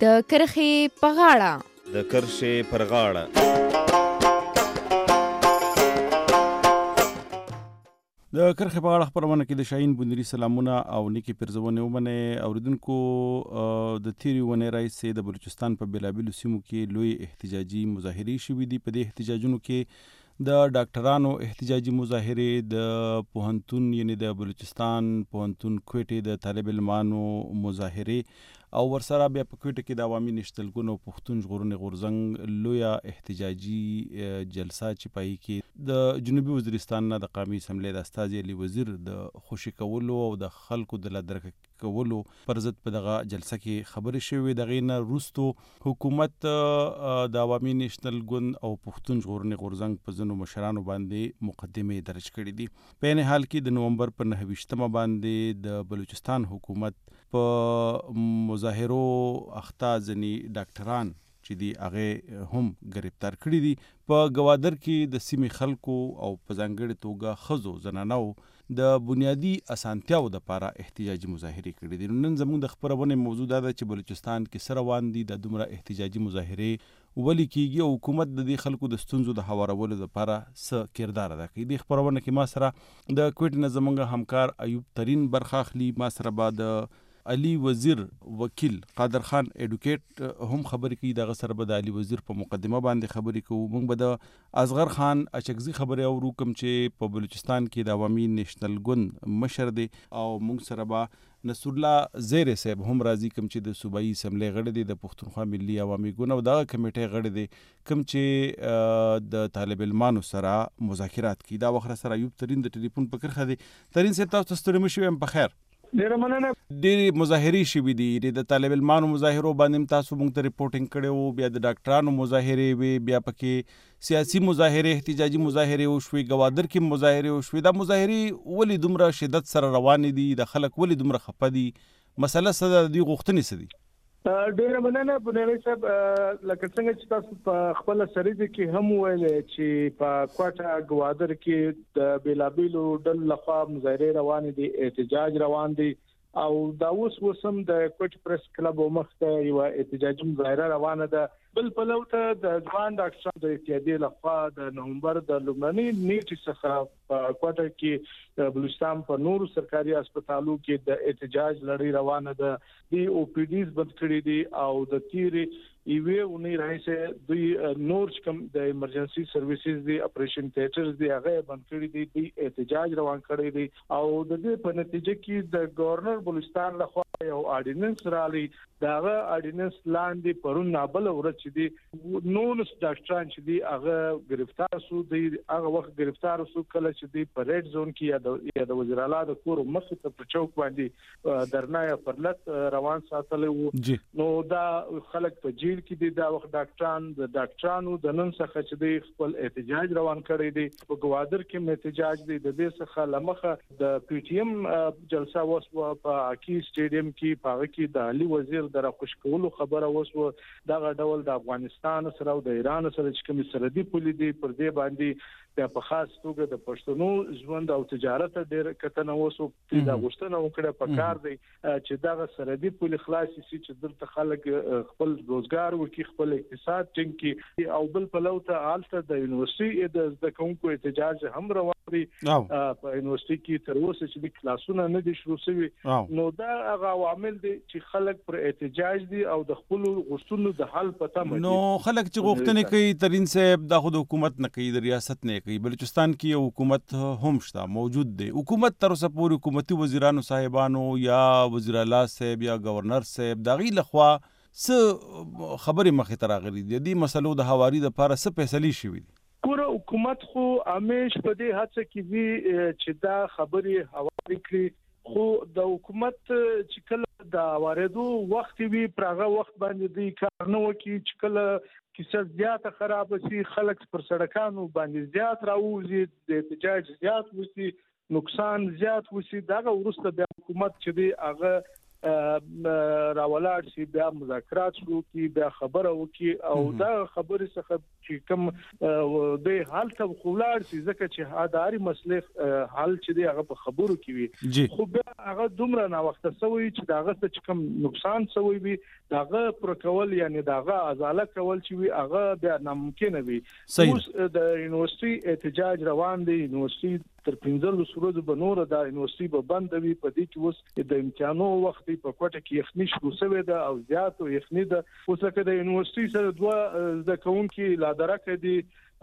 د کرښې په غاړه. د کرښې پر غاړه. د کرښې په غاړه خپرونه کې د شاهین بندري سلامونه او نیکی پرزونې ومنې اوریدونکو. د تیرې ونې راهیسې د بلوچستان په بېلابېلو سیمو کې لوی احتجاجي مظاهرې شوي دي. په دې احتجاجونو کې د ډاکټرانو احتجاجي مظاهرې، د پوهنتون یعنی د بلوچستان پوهنتون کوټې د طالب علمانو مظاهرې، او ورسره بیا په کوټه کې د عوامي نشتلګون او پښتون ژغورنې غورځنګ لویه احتجاجي جلسه چې پای کې د جنوبي وزیرستان نه د قومي اسمبلی د استازي علي وزیر د خوشي کولو او د خلکو د لادرک کولو پر ضد په دغه جلسه کې خبرې شوې. دغې نه وروستو حکومت د عوامي نشنل ګوند او پښتون ژغورنې غورځنګ په ځینو مشرانو باندې مقدمې درج کړي دي. په عین حال کې د نومبر په 29 باندې د بلوچستان حکومت په مظاهرو اخته ځینې ډاکټران چې دي هغه هم گرفتار کړي دي. په گوادر کې د سیمې خلکو او په ځانګړې توګه ښځو زنانو د بنیادی اسانتیاو د لپاره احتجاجي مظاهرې کړي دي. نن زموږ د خبرونه موضوع ده چې بلوچستان کې سره روان دي د دومره احتجاجي مظاهرې ولې کیږي او حکومت د دې خلکو د ستونزو د هوارولو لپاره څه کردار ادا کوي. د خبرونه کې ما سره د کوټ نه زموږ همکار ایوب ترین برخه اخلي، ما سره بعد علي وزیر وکیل قادر خان ایډوکیټ هم خبرې کوي. دغه سره به د علي وزیر په مقدمه باندې خبرې کوو. موږ به د اصغر خان اچکزي خبرې اورو کوم چې په بلوچستان کې د عوامي نشنل ګوند مشر دی، او موږ سره به نصر الله زیر صاحب هم راځي کوم چې د صوبایي اسمبلی غړی دی، د پښتونخوا ملي عوامي ګوند او دغه کمیټې غړی دی کوم چې د طالب علمانو سره مذاکرات کوي. دا وخت سره ایوب ترین د ټلیفون په کرخه دی. ترین صاحب تاسو ستړي مشئ په خیر. ډیره مننه. ډېرې مظاهرې شوي دي. د طالب علمانو مظاهرو باندې تاسو موږ ته ریپورټینګ کړی وو، بیا د ډاکټرانو مظاهرې وي، بیا پکې سیاسي مظاهرې احتجاجي مظاهرې وشوي، گوادر کې مظاهرې وشوي. دا مظاهرې ولې دومره شدت سره روانې دي؟ د خلک ولې دومره خفه دي؟ مسله څه ده؟ دوی غوښتنې څه دي؟ ډیره مننه بنیادي صاحب. لکه څنګه چې تاسو په خپل سریزه کې هم ویل چې په کوټه گوادر کې د بیلابیلو ډلو لخوا مظاهرې روان دي، احتجاج روان دي، او دا اوس هم د کوټ پریس کلب مخته یو احتجاجي مظاهره روانه ده. بل پلو ته د ځوان ډاکټرانو د اتحادیې لخوا د نومبر د لومړنۍ نیټې څخه په کوټه کې بلوچستان په نورو سرکاري هسپتالو کې د احتجاج لړۍ روانه ده. د او پی ډیز بند کړي دي او د تیرې ایوه اونۍ راځي دوی نور کوم د ایمرجنسي سرویسز دی، اپریشن تھیټرز دی، هغه بند کړي دي. د احتجاج روان کړي دي او د دې په نتیجه کې د گورنر بلوچستان لخوا یو آرډیننس رالی. داغه آرډیننس لاندې پرون نابل ورځ چې دی 9 ډاکټران چې دی هغه گرفتار شو. دی هغه وخت گرفتار شو کله چې دی په ریډ زون کې یا د وزیر اعلی د کور مخ ته په چوک باندې درنای پرلط روان ساتل وو. نو دا خلک په جیل کې دی. دا وخت ډاکټرانو د نن څخه چې دی خپل احتجاج روان کړی دی. په گوادر کې احتجاج دی. د دې څخه لمخه د پی ټی ایم جلسه وسو په اکی سټیډیم کې، په هغه کې د علي وزیر د راخوش کولو خبره وسو. دغه ډول د افغانستان سره او د ایران سره چې کوم سرحدي پولې دي پر دې باندې په خاص توګه د پښتنو ژوند او تجارت ډېر کتنه وسو. دا غوښتنه وکړه په کار دی چې دغه سرحدي پولې خلاص شي چې دلته خلک خپل روزګار وکړي، خپل اقتصاد ټینګ کړي. او بل پلو ته حالت د یونیورسيټي د زده کوونکو احتجاج هم روان دي. په یونیورسيټي کې تر اوسه چې کلاسونه نه دي شروع شوي. نو دا هغه عوامل دي چې خلک پر احتجاج دي او د خپل غوښتنو د حل پته مې. نو خلک چې غوښتنې کوي ترین صاحب دا خود حکومت نه کوي، د ریاست نه کوي. بلوچستان کې یو حکومت هم شته، موجود دی. حکومت تر اوسه پورې حکومتي وزیرانو صاحبانو یا وزیر اعلی صاحب یا گورنر صاحب دغه لخوا څه خبرې مخې ته راغلي دي؟ د مسلو د هواري د لپاره څه فیصلې شوي دي؟ پوره حکومت خو همیش په دې هڅه کې وی چې دا خبرې هواري کړي. خو د حکومت چې کله د واردو وخت وی پرغه وخت باندې دی کار نه وکي، چې کله کیسه زیاته خراب شي، خلک پر سړکانو باندې زیات راوځي، د احتجاج زیات وسی، نقصان زیات وسی، دغه ورسته د حکومت چې دی هغه راولاړ شي بیا مذاکرات شروع کی بیا خبره وکي او دا خبرې څخه چې کوم د حل ته ولاړ شي ځکه چې هاداري مسلې حل چې دی هغه په خبرو کې وي خو بیا هغه دومره نا وخت سوي چې داغه څه کوم نقصان سوي وي داغه پر کول یعنی داغه ازاله کول چې وي هغه بیا ناممکن وي اوس د یونیورسيټي احتجاج روان دی یونیورسيټي تر 15 ورځې به نور د یونیورسيټي به بند وي په دې کې اوس د امتحانو وخت په کوټه کې یخني شروع شوې ده او زیاتو یخني ده اوس لکه د یونیورسيټي سره دوه د کونکي لا درکه دي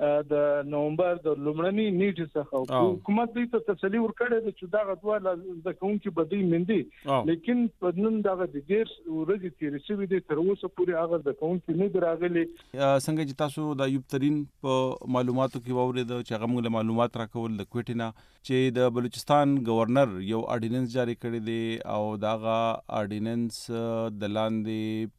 د نومبر د لومړني نیټه څخه حکومت دې ته تسلی ورکړي چې دا غوډه د کونکي بدی مندي لیکن په نن دا د ډیر ورځې تیرې شوې دي تر اوسه پورې هغه د کونکي نه دراغلي څنګه چې تاسو د ایوب ترين په معلوماتو کې وورید چې هغه موږ معلومات راکول د کوټینا چې د بلوچستان گورنر یو اورډیننس جاری کړی دی او داغه اورډیننس د لاندې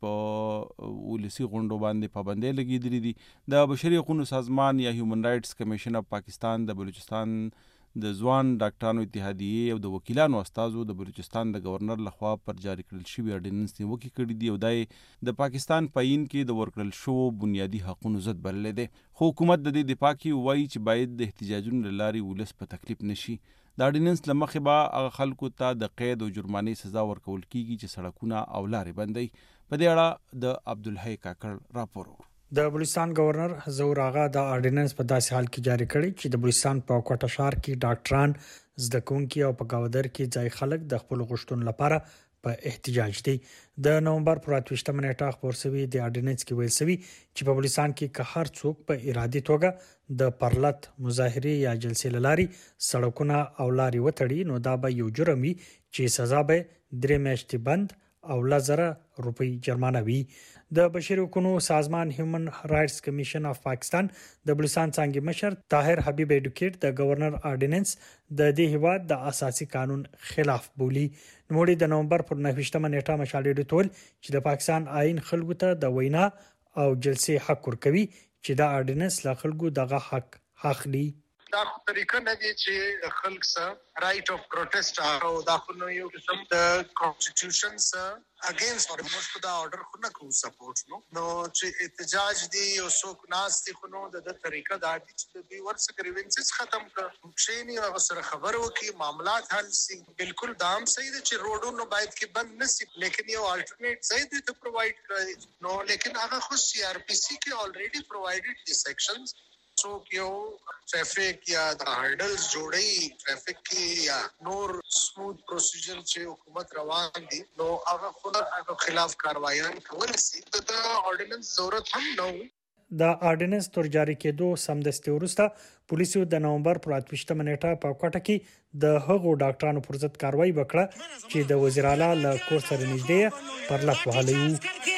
په ولسی غونډو باندې پابندۍ لګیدلې دي د بشري حقوقو سازمان یا هیومن رائټس کمیشن اف پاکستان د بلوچستان د ځوان ډاکټرانو اتحادیه او د وکیلانو استادو د بلوچستان د گورنر لخوا پر جاری کړل شوی اورډیننس نیوکه کړې دی او د پاکستان پاین کې د ورکړل شو بنیادی حقوقو ضد بلل دي خو حکومت د دې دفاع کوي وایي چې باید د احتجاجونو لاري ولس په تکلیف نشي د اورډیننس لمخې به هغه خلکو ته د قید او جرمانې سزا ورکول کیږي چې سړکونه او لارې بندي په دې اړه د عبدالحی کاکړ راپور د بلوچستان گورنر حضور آغا د اورډیننس په داسې حال کې جاری کړی چې د بلوچستان په کوټه ښار کې ډاکټران زده کوونکي او په گاودر کې ځای خلک د خپل غوښتنو لپاره په احتجاج دي د نومبر پر 28 منېټه خبر شوی د اورډیننس کې ویل شوی چې په بلوچستان کې که هر څوک په ارادي توګه د پرلط مظاهره یا جلسې لاري سړکونه او لاري وتړي نو دا به یو جرم وي چې سزا به 3 میاشتې بند او 1000 روپۍ جرمانه وي د بشري حقوقو سازمان هیومن رائټس کمیشن اف پاکستان د بلوچستان څنګه مشر طاهر حبیب ایډوکیټ د گورنر اورډیننس د دې هیواد د اساسي قانون خلاف بولی نوموړي د نومبر پر 29 منېټه مشالې ډول چې د پاکستان آئین خلکو ته د وینا او جلسې حق ورکوي چې د اورډیننس لا خلکو دغه حق اخلي دا طریقه نه دی چې خلک سره رائټ اف پروټیسټ او دا خو نو یو قسم د کانسټیټیوشن سره اگینست اور موږ دا آرډر خو نه کوو سپورټ نو چې احتجاج دی او څوک ناس دي خو نو د طریقه دا دي چې دوی ورڅ گریوینسز ختم کړي شي او سره خبر وکي معاملات حل سي بالکل دام صحیح دي چې روډونو باید کې بند نشي لیکن یو الټرنیټ ځای دي ته پرووایډ کړي نو لیکن هغه خو سی آر پی سی کې الریډي پرووایډډ دي سیکشنز څوک یو ټریفیک یا د هارډلز جوړي ټریفیک کې یا نور سموث پروسیجر چې حکومت روان دي نو هغه خو خلاف کاروایان کول سي د اورډیننس ضرورت هم نو د اورډیننس تر جاری کېدو سمدستي وروسته پولیسو د نومبر پر 28 منېټه په کوټه کې د هغو ډاکټرانو پر ضد کاروایی وکړه چې د وزیر اعلی له کور سره نږدې پر لټ وهلي وو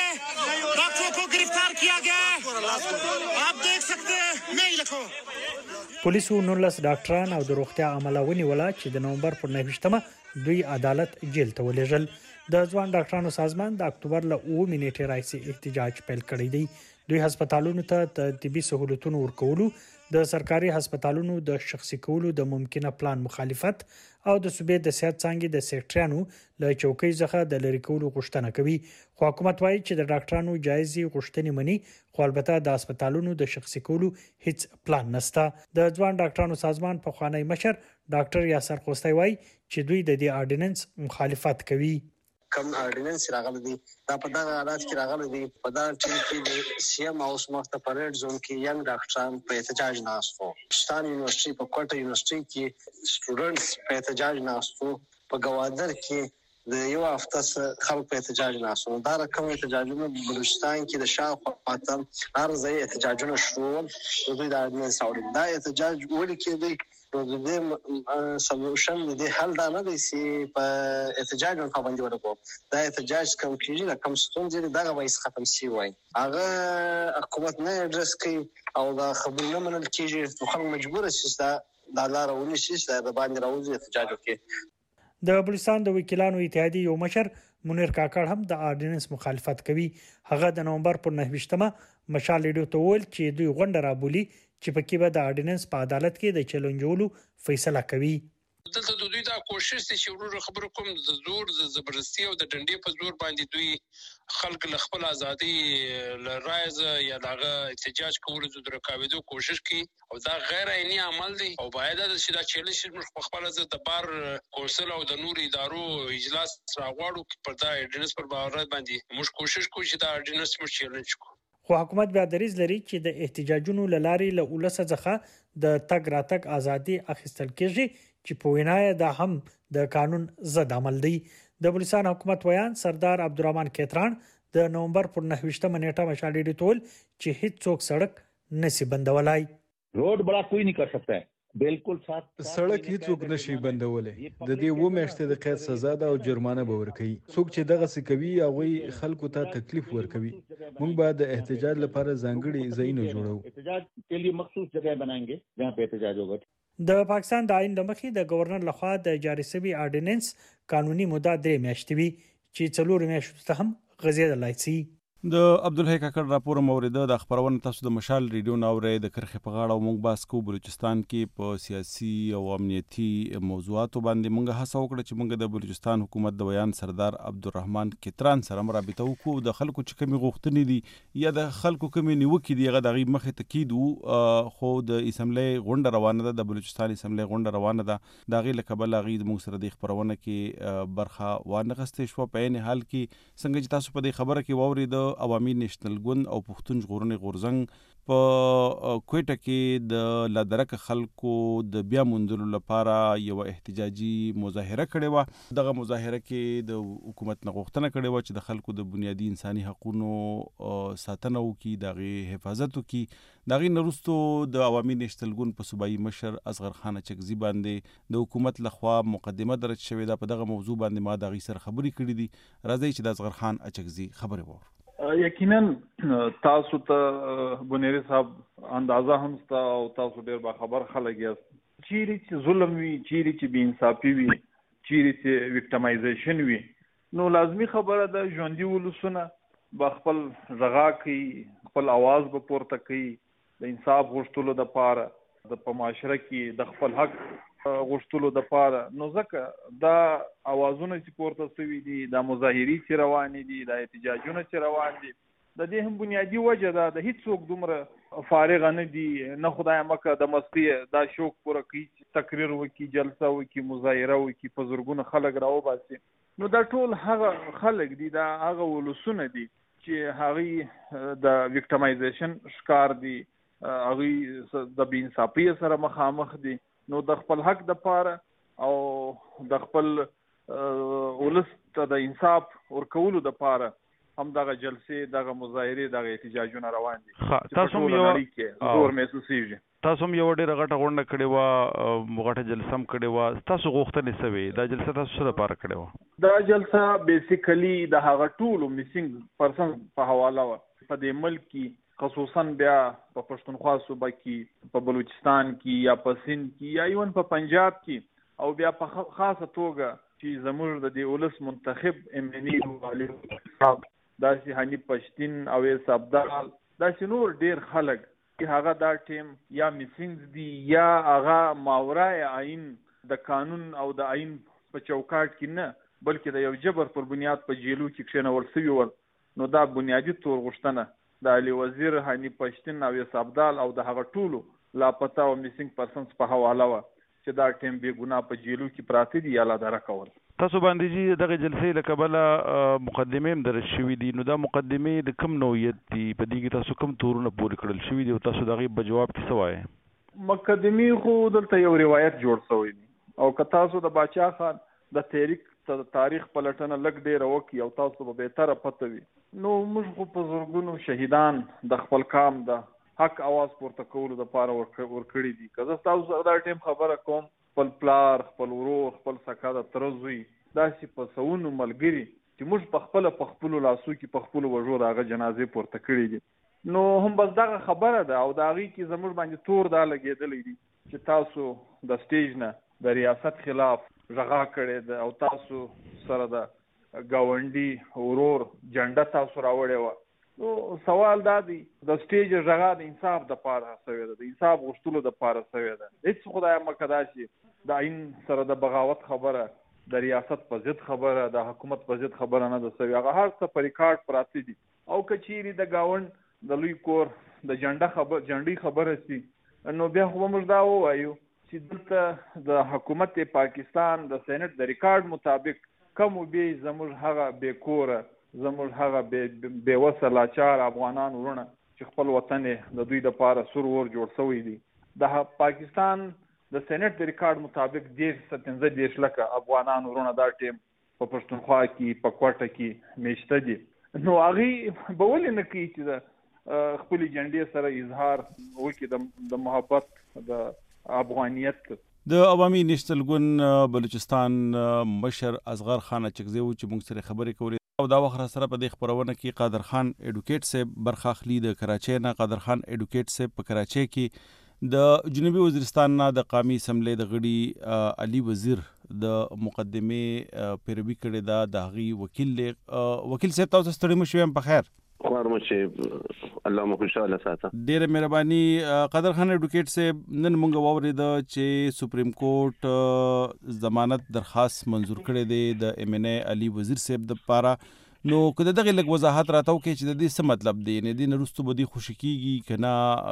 پولیسو 19 ډاکټران او د روغتیا عمله ونیوله چې د نومبر پر 29 دوی عدالت جیل ته ولېږل د ځوان ډاکټرانو سازمان د اکتوبر له 9 منېټې راهیسې احتجاج پیل کړی دی دوی هسپتالونو ته د طبي سہولتونو ورکولو د سرکاري هسپتالونو د شخصي کولو د ممکنه پلان مخالفت او د صوبې د صحت څنګه د سیکټریانو له چوکۍ څخه د لری کولو غوښتنه کوي خو حکومت وايي چې د ډاکټرانو جایزي غوښتنې مني خو البته د هسپتالونو د شخصي کولو هیڅ پلان نشته د ځوان ډاکټرانو سازمان په خوانی مشر ډاکټر یاسر خوستي وايي چې دوی د دې اورډیننس مخالفت کوي کم اورډیننس راغلی دی دا په دغه حالات کې راغلی دی په دا ټیم کې د سیم هاوس مخته پریډ زون کې ینګ ډاکټران په احتجاج ناست وو ستان یونیورسيټي په کوټه یونیورسيټي کې سټوډنټس په احتجاج ناست وو په گوادر کې د یو هفته خلک په احتجاج ناست وو دا رقم احتجاجونه بلوچستان کې د شاوخوا هر ځای احتجاجونه شروع دوی د اورډیننس اوري دا احتجاج ولې کېدی نو د دې سولوشن د دې حل دا نه دی چې په احتجاج باندې پابندي ورکړو دا احتجاج کوم کیږي دا کوم ستونزې دغه وایي ختم شي وای هغه حکومت نه اډرس کوي او دا خبرونه منل کیږي نو خلک مجبور شي دا لار ونیسي چې د باندې راوځي احتجاج وکړي د بلوچستان د وکیلانو اتحادیې یو مشر منیر کاکړ هم د اورډیننس مخالفت کوي هغه د نومبر پر 29 مشال لیډو ته ویل چې دوی غونډه رابولي چې پکې به د اورډیننس په عدالت کې د چیلنجولو فیصله کوي دلته د دوی دا کوشش دی چې ورور خبرو کوم د زور د زبردستي او د ډنډې په زور باندې دوی خلک له خپل ازادي له رایز یا دغه احتجاج کولو د رکاوېدو کوشش کوي او دا غیر عیني عمل دی او باید دا چې دا چیلنج موږ په خپل ځای د بار کونسل او د نور ادارو اجلاس راغواړو چې پر دا اډینس پر باور باندې موږ کوشش کوو چې دا اډینس موږ چیلنج کوو. خو حکومت بیا دریځ لري چې د احتجاجونو لارې له ولس څخه د تګ راتګ ازادي اخیستل کېږي چې په وینا دا هم د قانون ضد عمل دی. د بلوچستان حکومت ویان سردار عبدالرحمن کیتران د نومبر پر 9 نیټه مشالې ډیټول چې هیڅ څوک سړک نسی بندولای. روड बड़ा कोई नहीं कर सकता है बिल्कुल साथ سړک هیڅوک نشي بندولای. د دې و میاشتې د قید سزا ده او جرمانه به ورکړي. څوک چې دغه څه کوي هغه خلکو ته تکلیف ورکوي. موږ به د احتجاج لپاره ځانګړي ځایونه جوړو. احتجاج के लिए मखसूस जगह बनाएंगे जहां पे एहतजाज होगा. د پاکستان د آئین لمخې د گورنر لخوا د جاری شوی آرډیننس قانوني مدت 3 میاشتې وي چې 4 میاشتې ته هم غځېدلای شي. د عبدالحی کاکړ راپور موریده د خبرونه تاسو د مشال ریډیو ناوړې د کرخې په غاړه موږ باس کو بلوچستان کې په سیاسي او امنیتي موضوعاتو باندې موږ هڅه وکړه چې موږ د بلوچستان حکومت د ویان سردار عبدالرحمن کیتران سره مرابطه وکړو د خلکو چې کومي غوښتنې دي یا د خلکو کومي نیوکې دي هغه دغه مخه تاکید خو د اسمبلی غونډه روانه ده د بلوچستان اسمبلی غونډه روانه ده دغه لکبل غي موږ سره د خبرونه کې برخه وانه غستې شو په عین حال کې څنګه چې تاسو په دې خبره کې ووري د عوامي نېشنل ګوند او پښتون ژغورنې غورځنګ په کوټه کې د لادرک خلکو د بیا موندلو لپاره یو احتجاجي مظاهره کړې و. دغه مظاهره کې د حکومت نه غوښتنه کړې و چې د خلکو د بنیادی انساني حقوقو ساتنه وکړي دغه حفاظت وکړي. دغه نورستو د عوامي نېشنل ګوند په صوبایي مشر اصغر خان اچکزي باندې د حکومت لخوا مقدمه درج شوې ده په دغه موضوع باندې ما دغه سره خبرې کړې دي. راځي چې د اصغر خان اچکزي خبرې وو. یقینا تاسو ته بنيري صاحب اندازه هم تاسو او تاسو ډیر با خبر خلک یاست چیرې چې ظلم وي چیرې چې بې انصافي وي چیرې چې وکټمایزیشن وي نو لازمی خبره ده ژوندي ولسونه به خپل غږا کوي خپل आवाज به پورته کوي د انصاف غوښتلو لپاره د په معاشره کې د خپل حق غوښتلو لپاره. نو ځکه دا اوازونه چې پورته شوي دي د مظاهري چې روان دي د احتجاجونه چې روان دي د دې هم بنیادی وجه ده د هیڅ څوک دومره فارغ نه دي نه خدای مکه د مستی دا شوق پوره کوي تقریر وکي جلسه وکي مظاهره وکي په زورګونه خلک راوباسي. نو دا ټول هغه خلک دي دا هغه ولسونه دي چې هغه د وکټمایزیشن شکار دي هغه د بې انصافۍ سره مخامخ دي. نو د خپل حق د پاره او د خپل ولس ته د انصاف ورکولو د پاره هم دغه جلسې دغه مظاهرې دغه احتجاجونه روان دي. تاسو هم یو زور محسوسیږي. تاسو هم یو ډېره غټه غونډه کړې وه غټه جلسه هم کړې وه. تاسو غوښتنې څه وې دا جلسه تاسو څه لپاره کړې وه؟ دا جلسه بیسیکلی د هغه ټولو میسنګ پرسن په حواله وه په دې ملک کې خصوصا بیا په پښتونخوا صوبه کې په بلوچستان کې یا په سند کې یا ایون په پنجاب کې او بیا په خاصه توګه چې زموږ د دې ولس منتخب امنی والي داسې حنیف پښتین او صابدال داسې نور ډیر خلک چې هغه دا ټیم یا میسنګ دي یا هغه ماورای عین د قانون او د عین په چوکاټ کې نه بلکې د یو جبر پر بنیاد په جیلو کې کښېنول شوي ول. نو دا بنیادی تور غوښتنه د علي وزیر حنیف پښتین او صابدال او د هغه ټولو لاپتا او میسنګ پرسنز په حواله و چې دا ټیم بې ګناه په جیلو کې پراته دي یا لاداره کول. تاسو باندې چې دغه جلسې له کبله مقدمې هم درج شوي دي نو دا مقدمې د کوم نوعیت دي په دې کې تاسو کوم تورونه پورې کړل شوي دي او تاسو دغه په جواب کې څه وایي؟ مقدمې خو دلته یو روایت جوړ شوی دی او که تاسو د باچا خان د تاریخ پلټنه لګ ډیره وکي او تاسو به بهتره پته وي نو موږ خو په زورګونو شهیدان د خپل کام د حق आवाज پورته کولو لپاره ورکړي دي. که زه تاسو سره دا ټیم خبره کوم خپل پلار خپل ورور خپل سکا د ترزوی داسې په سونو ملګري چې موږ په خپل لاسو کې په خپل وژو دغه جنازې پورته کړي دي. نو هم بس دغه خبره ده او دغه کې زموږ باندې تور دا لګېدلې دي چې تاسو د سټیج نه د ریاست خلاف ژغا کړې ده او تاسو سره د گاونډي ورور جنډه تاسو راوړې وه. نو سوال دا دی د سټیج ژغا د انصاف د پاره شوې ده د انصاف غوښتلو د پاره شوې ده. هیڅ خدای مکه داسې د آئین سره د بغاوت خبره، د ریاست په ضد خبره، د حکومت په ضد خبره نه ده سوي. هغه هر څه په ریکارډ پراته دي. او که چیرې د ګاونډ د لوی کور د جنډۍ خبره سي، نو بیا خو موږ دا ووایو چې دلته د حکومت پاکستان د سینټ د ریکارډ مطابق کم به زموږ هغه بې کوره، زموږ هغه بې وسه لاچار افغانان ورونه چې خپل وطن د دوی د پاره سور ور جوړ شوی دی. د پاکستان د سینټ د ریکارډ مطابق 15 لکه افغانان ورونه دا ټیم په پښتونخوا کې په کوټه کې میشته دي. نو هغه به ولې نه کوي چې د خپل جنډې سره اظهار وکړي د محبت د افغانیت. د عوامي نیشنل ګوند بلوچستان مشر اصغر خان اچکزی و چې موږ سره خبرې کولې او دا وخت سره په دې خبرونه کې قادر خان ایډوکیټ صاحب برخه اخلي د کراچۍ نه. قادر خان ایډوکیټ صاحب په کراچۍ کې د جنوبي وزیرستان نه د قومي اسمبلی د غړي علي وزیر د مقدمه پیروي کړې ده. د هغې وکیل صاحب تاسو ستړي مو شوم په خیر خوار مو چې الله مو خوشاله ساته. ډېره مهرباني. قادر خان ایډوکیټ صاحب نن موږ واورېده چې سپریم کورټ ضمانت درخواست منظور کړی دی د ایم ان ای علي وزیر صاحب د پاره. نو که دغه لږ وضاحت راته وکړي چې د دې څه مطلب دی، نه دې نه وروسته به دې خوشي کېږي که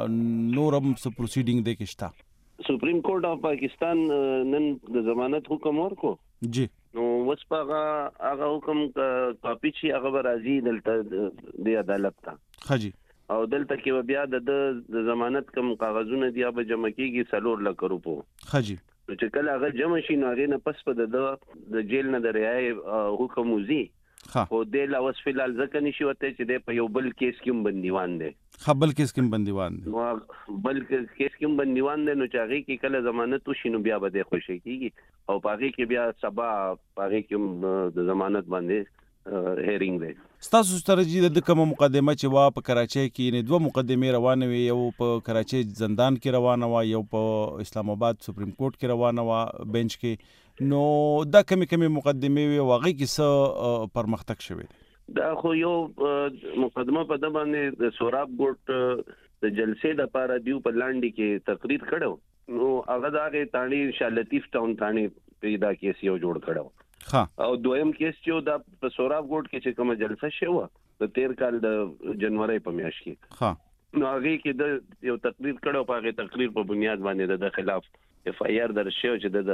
نه نور هم څه پروسیډینګ دی کې شته؟ سپریم کورټ اف پاکستان نن د ضمانت حکم ورکړو جی. نو اوس په هغه حکم کاپي چې هغه به راځي دلته د عدالت ته ښه جی. او دلته کې بیا د ضمانت کوم کاغذونه دي هغه به جمع کېږي 4 لک روپو ښه جی. نو چې کله هغه جمع شي نو هغې نه پس په د جیل نه د رهایۍ حکم وځي. خو دې لا اوس فلحال ځکه نشي وتی چې دی په یو بل کیس کې هم بندیوان دی. بل کیس کې هم بندیوان دی. بل کیس کې هم بندیوان دی. نو چې هغې کې کله ضمانت وشي نو بیا به دی خوشي کېږي او په هغې کې بیا سبا په هغې کې هم د ضمانت باندې هیرینګ دی. ستاسو سره چې د کومه مقدمه چې وا په کراچۍ کې نه 2 مقدمې روانه وي، یو په کراچۍ زندان کې روانه وه، یو په اسلام آباد سپریم کورټ کې روانه وه بنچ کې. نو دا کمی مقدمې وي او هغې کې څه پرمختګ شوی دی؟ دا خو یو مقدمه په ده باندې د سوراب ګوټ د جلسې دپاره دیو په لاندې کې تقریر کړی، نو هغه د هغې تاڼې شاه لطیف ټاون تاڼې په دا کیس یو جوړ کړی او دویم کیس چې دا په سوراب ګوټ کې چې کومه جلسه شوې وه د 13 کال د جنوري په میاشت کې، نو هغې کې د یو تقریر کړی او په هغې تقریر په بنیاد باندې د خلاف اف آی آر درج شوی چې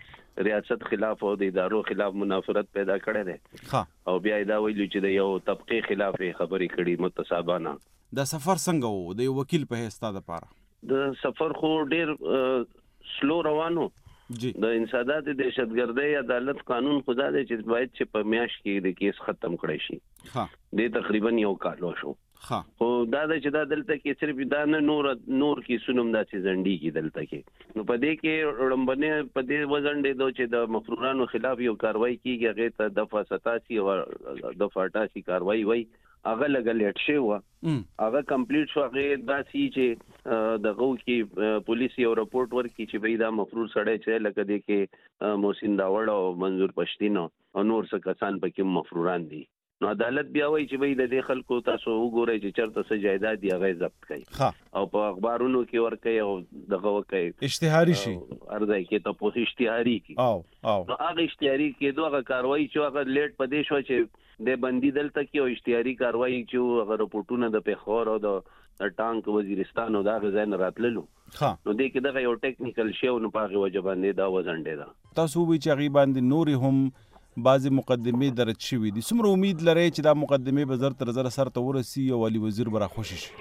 د ریاست خلاف او د ادارو خلاف منافرت پیدا کړی دی او بیا یې دا ویلي چې د یو طبقې خلاف خبرې کړي متصابانه. دا سفر څنګه و د یو وکیل په حیث تا دپاره؟ د سفر خو ډېر سلو روانو. د انسداد دهشتګردۍ عدالت قانون خدا دی چې باید چې په میاشت کې د کیس ختم کړی شي. د تقریبا 1 کال شو. خو دا چې دا دلته کې صرف دا نه نور کیسونه هم داسې ځنډېږي دلته کې. نو په دې کې لومړنۍ په دې وځنډېدو چې د مفرورانو خلاف یو کاروایي کېږي، هغې ته دفعه 87 او دفعه 88 کاروایي وایي، هغه لږه لیټ شوی وه، هغه کمپلیټ شو. هغې داسې چې دغه کې پولیس یو رپورټ ورکړي چې بھئی دا مفرور سړی چې لکه دې کې محسن داوړ او منظور پښتین او نور څه کسان پکې مفروران دي. نو عدالت بیا وایي چې بھئی د دې خلکو تاسو وګورئ چې چېرته څه جایداد دي هغه یې ضبط کړئ او په اخبارونو کې ورکوئ او دغه وکړئ، اشتهاري شي، هر ځای کې تپوس اشتهاري کړي. نو هغه اشتهاري کېدو هغه کاروایي چې هغه لیټ په دې شوه چې د بندي دلته کې او اشتهاري کاروایي چې هغه رپورټونه د پېښور او د ټانک وزیرستان او د هغه ځای نه راتللو، نو دې کې دغه یو ټیکنیکل شی و، نو په هغې وجه باندې دا وځنډېده. تاسو ووایئ چې هغې باندې نورې هم بعضې مقدمې درج شوي دي. څومره امید لرئ چې دا مقدمې به زر تر زره سرته ورسي او علي وزیر به راخوشي شي؟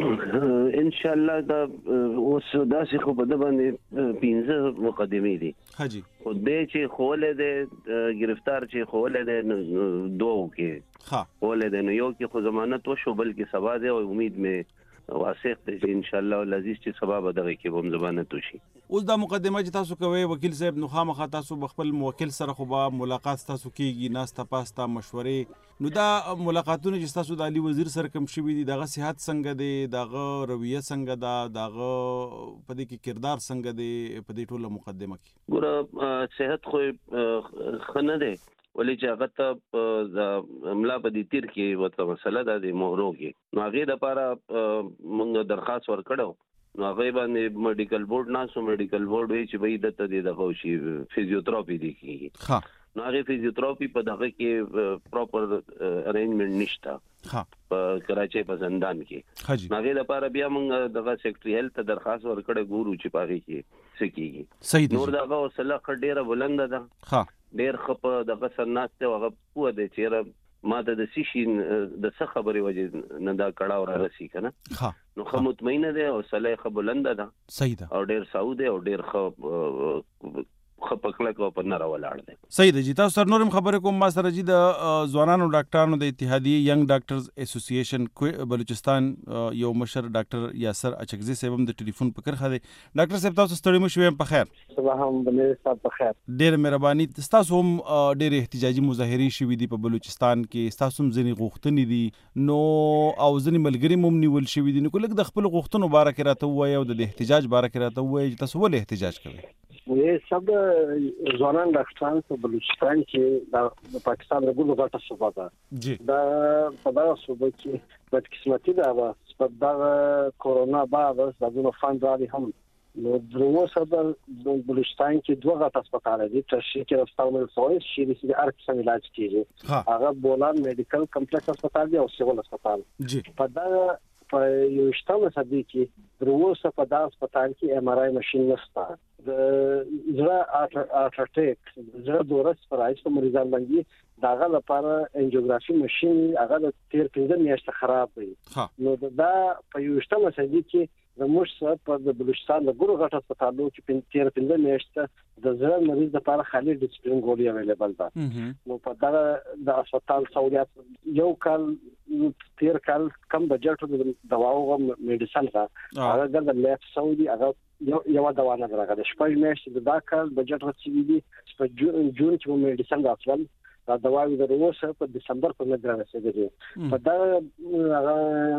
انشاءالله دا اوس داسې خو په ده باندې 15 مقدمې دي. خو دی چې ښولی دی ګرفتار چې ښولی دی 2 کې ښولی دی، نو یو کې خو ضمانت وشو، بل کې سبا دی او امید مې واثق دی چې انشاءالله العزیز چې سبا به دغه کې به هم ضمانت وشي. اوس دا مقدمه چې تاسو کوئ وکیل صاحب، نو خامخا تاسو به خپل موکل سره خو به ملاقات تاسو کېږي، ناسته پاسته مشورې، نو دا ملاقاتونه چې تاسو د علي وزیر سره کوم شوي دي دغه صحت څنګه دی، دغه رویه څنګه ده، دغه په دې کې کردار څنګه دی په دې ټوله مقدمه کې؟ ګوره صحت خو ښه نه دی، ولې چې هغه ته د ملا په دې تیر کې ورته مسله ده د مهرو کې، نو هغې دپاره موږ درخواست ورکړی نو هغه باندې میډیکل بورډ ناسو میډیکل بورډ وی چې وای دته د خوشي فزیوتراپي دي کیږي نو هغه فزیوتراپي په دغه کې پراپر ارینجمنت نشته په کراچۍ په زندان کې هغه لپاره بیا موږ دغه سیکریټری هیلث ته درخواست ورکړې ګورو چې پاره کې سکیږي نور دغه وسله ډیره بلند ده ډیر خپ دغه سناسته هغه پوه دي چې ما د سیشین د څه خبرې وجه نه دا کړه اور رسی کنه نو خو مطمئنه ده او سلیخه بلند ده صحیح ده او ډیر سعود او ډیر خپکله کو په نره ولاړ دي صحیح ده جی تاسو سره نورم خبره کوم ما سره جی د ځوانانو ډاکټرانو د اتحادیه ینګ ډاکټرز اسوسییشن بلوچستان یو مشر ډاکټر یاسر اچکزی صاحب هم د ټلیفون په کرخه دي ډاکټر صاحب تاسو ستړي مو شوي په خیر صباح هم بلې صاحب په خیر ډېر مهرباني تاسو هم ډېر احتجاجي مظاهرې شوي دي په بلوچستان کې تاسو هم ځنې غوښتنې دي نو او ځنې ملګري هم نیول شوي دي نو کله د خپل غوښتنو باره کې راته ووایي او د احتجاج باره کې راته ووایي چې تاسو ولې احتجاج کوئ یې سب ځوانان ډاکټران په بلوچستان کې د پاکستان د ګلو غټه صوبه ده دا په دغه صوبه کې بدقسمتي ده په دغه کورونا بعد دغه فند راځي هم نو درو سره د بلوچستان کې دوه غټ هسپتال دي چې کې راستاول شوی شي د هر قسم علاج کیږي هغه بولان میډیکل کمپلیکس هسپتال دی او سیول هسپتال په دغه په یو شتمه صدې کې دروسه په دغه هسپتال کې ام ار آی ماشين نشته د زړه اټاټیک زړه دورس فرایز په مریضان باندې داغه لپاره انجیوګرافي ماشين هغه د 13 میاشتې خراب دی نو دا په یو شتمه صدې کې د موږ په د بلوچستان د ګورو غټ هسپتالو کې 13 میاشتې د زړه مریض لپاره خالي ډیسپلین ګولي اویلیبل ده نو په دا د هسپتال سہولیات یو کال تیر کال کم بجټ د دواو میډیسن هغه د لیف سعودي هغه یو دوا نه راغله شپږ میاشتې د کال بجټ رسیدي دي په جون کې میډیسن راځل دا دواوی د روسه په دسمبر په مدرسه رسیدلې په دا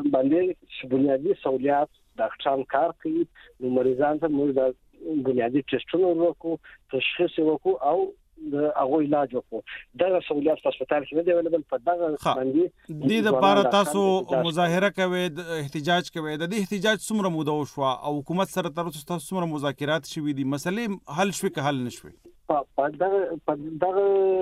باندې بنیادی سہولیات ډاکټران کار کوي نو مریضان ته موږ د بنیادی ټیسټونو وکړو تشخیص وکړو او د هغه علاج وکړو دا سہولیات په هسپتال کې نه دی ولې په دغه باندې د لپاره تاسو مظاهره کوي احتجاج کوي د دې احتجاج څومره موده وشو او حکومت سره تر اوسه تاسو څومره مذاکرات شوي دي مسلې حل شوي که حل نشوي په دغه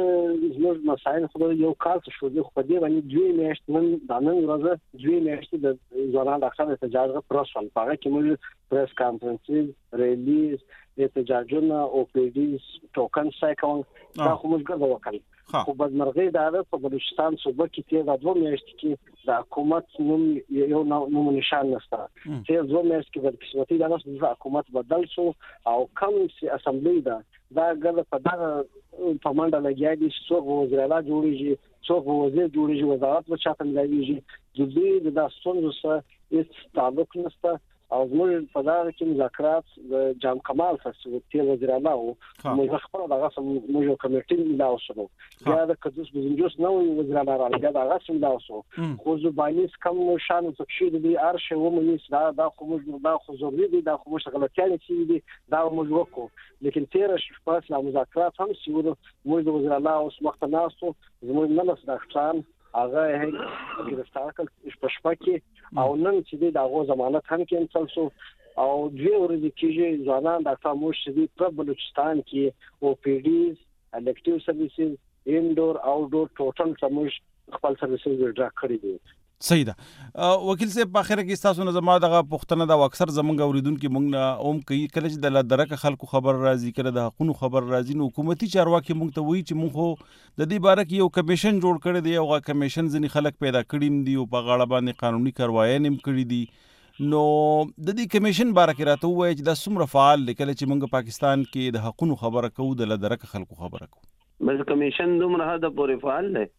زموږ مسایل خو یو کال شو دی خو دې باندې دوی میاشتې نن د نن ورځ دوی میاشتې د ځوانان ډاکټر احتجاج پروسل هغه کې موږ پریس کانفرنس ریلیز احتجاجونه او پی ډي ټوکن سایکون دا خو موږ ګرځو وکړ خو بدمرغي دا په بلوچستان صوبه کې تیر د 2 میاشتې کې د حکومت نوم یو نوم نشان نشته تیر 2 میاشتې کې د قسمتي د حکومت بدل شو او کوم سي اسمبلی دا ګل په دغه په منډه لګیا دي څو وزیر اعلی جوړیږي څو وزیر جوړیږي وزارت په چاته ملایږي د دې د ستونزو سره هیڅ تعلق نشته او زموږ په دغه کې مذاکرات د جام کمال فسو تیر وزیر اعلی او موږ خپل دغه موږ کمیټې لا وسو بیا د قدوس بزنجوس نو وزیر اعلی راځي دا هغه څنګه لا وسو خو زبانیس کم شان څه شي دي ارشه و مې دا خو موږ دا خو ضروري دي دا خو موږ غلطیان دي دا موږ وکړو لیکن تیر شپه لا مذاکرات هم سیورو موږ وزیر اعلی اوس وخت ناسو زموږ نه لس ډاکټران هغه ګرفتار کړ په کې او نن چې دغه ضمانت هم کینسل شو او دوی ورته کېږي ځوانان ډاکټر مرشدي په بلوچستان کې او پی ډیز الکټیو سرویسز انډور آوټډور ټوټل سمج خپل سرویسز ورډا کړی دي صحیح ده وکیل صاحب په اخر کې تاسو نه زما دغه پښتنه دا اکثر زمونږ اوریدونکو موږ نه اوم کوي کله چې د درک خلکو خبر راځي کله د حقوقو خبر راځي نو حکومتي چارواکي موږ ته وایي چې موږ خو د دې باره کې یو کمیشن جوړ کړی دی او هغه کمیشن ځنې خلک پیدا کړي دي او په غاړه باندې قانوني کاروایی نیم کړی دي نو د دې کمیشن باره کې راته وایي چې دا څومره فعال دی کله چې موږ پاکستان کې د حقوقو خبره کوو د درک خلکو خبره کوو بس کمیشن دومره حد پورې فعال دی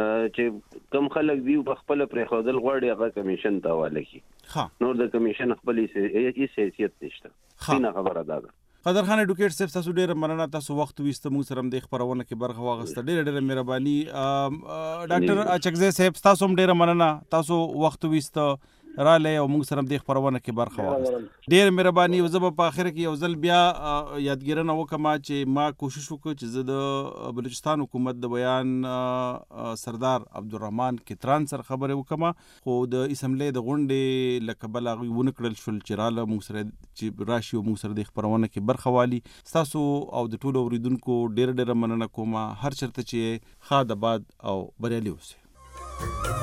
چې کم خلک دی په خپل پر خودل غوړي هغه کمیشن ته حواله کی نور د کمیشن خپل هیڅ حیثیت نشته خینه خبره ده قدر خان اډوکیټ صاحب تاسو ډیر مننه تاسو وخت وېست موږ سره د خبرونه کې برخه واغسته ډیر مهرباني ډاکټر اچکزی صاحب تاسو هم ډیر مننه تاسو وخت وېست را لې او موږ سره د خبرونه کې برخه واخیست. ډېر مهرباني. زه په اخر کې یو ځل بیا یادګیرنه وکم چې ما کوشش وکړ چې زه د بلوچستان حکومت د بیان سردار عبدالرحمن کتران سره خبرې وکم، خو د اسمبلی د غونډې لکه بل هغوی ونه کړل شول چې راله موږ سره چې راشي او موږ سره د خبرونه کې برخه والي. ستاسو او د ټولو اوریدونکو ډېر مننه کوم. هر چرته چې ښاد آباد او بریالي اوسئ.